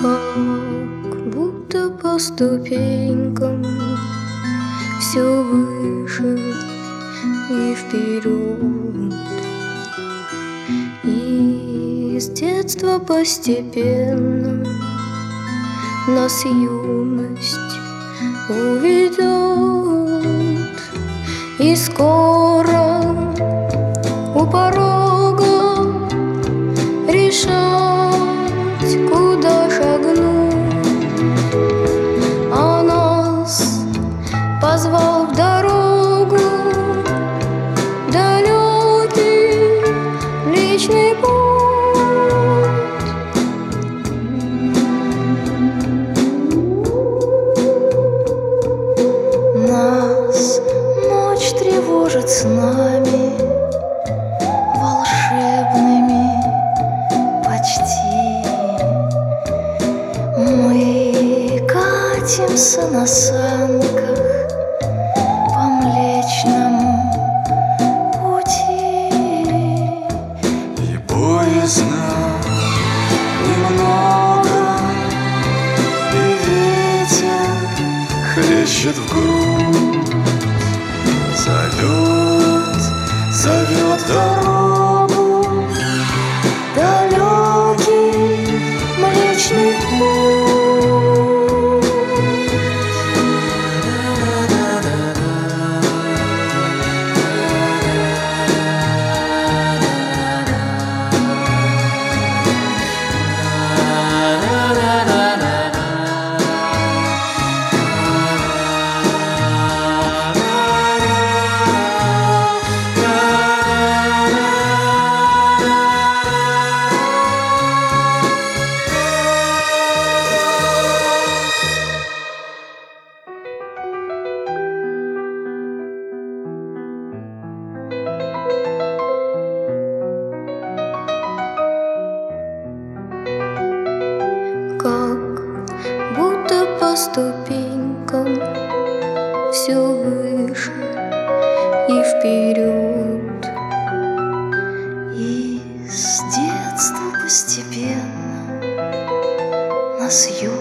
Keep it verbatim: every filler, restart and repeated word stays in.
Как будто по ступенькам все выше и вперед. И с детства постепенно нас юность уведет. И скоро у порога решать, куда шагнуть. А нас позвал в дорогу далекий Млечный Путь. Нас ночь тревожит снами волшебными почти. Мы катимся на санках по Млечному Пути. И поздно немного, и ветер хлещет в грудь. Зовет, зовет дорогу далекий Млечный Путь. Как будто по ступенькам все выше и вперед. И с детства постепенно нас юность